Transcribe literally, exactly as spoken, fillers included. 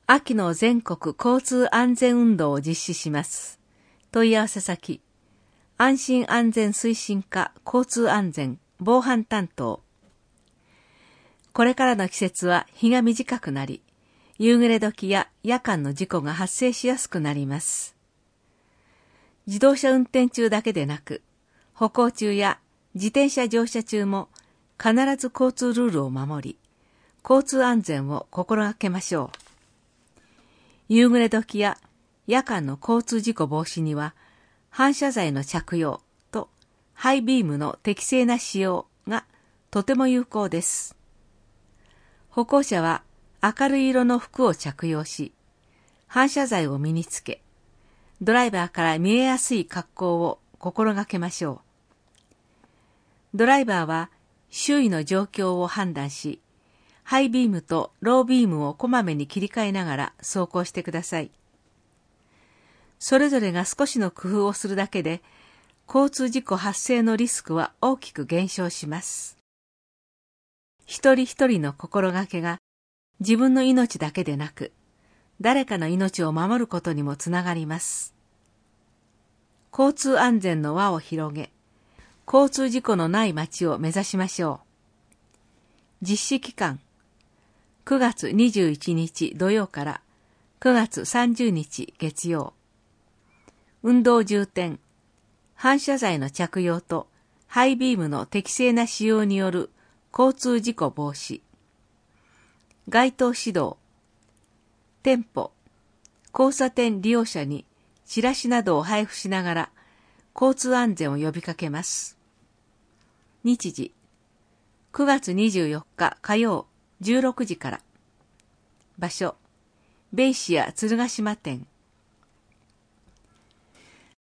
秋の全国交通安全運動を実施します。問い合わせ先、安心安全推進課交通安全防犯担当。これからの季節は日が短くなり、夕暮れ時や夜間の事故が発生しやすくなります。自動車運転中だけでなく、歩行中や自転車乗車中も必ず交通ルールを守り、交通安全を心がけましょう。夕暮れ時や夜間の交通事故防止には、反射材の着用とハイビームの適正な使用がとても有効です。歩行者は明るい色の服を着用し、反射材を身につけ、ドライバーから見えやすい格好を心がけましょう。ドライバーは周囲の状況を判断し、ハイビームとロービームをこまめに切り替えながら走行してください。それぞれが少しの工夫をするだけで、交通事故発生のリスクは大きく減少します。一人一人の心がけが、自分の命だけでなく、誰かの命を守ることにもつながります。交通安全の輪を広げ、交通事故のない街を目指しましょう。実施期間、くがつにじゅういちにち土曜からくがつさんじゅうにち月曜。運動重点、反射材の着用とハイビームの適正な使用による交通事故防止。街頭指導、店舗、交差点利用者にチラシなどを配布しながら交通安全を呼びかけます。日時、くがつにじゅうよっか火曜じゅうろくじから。場所、ベイシア鶴ヶ島店。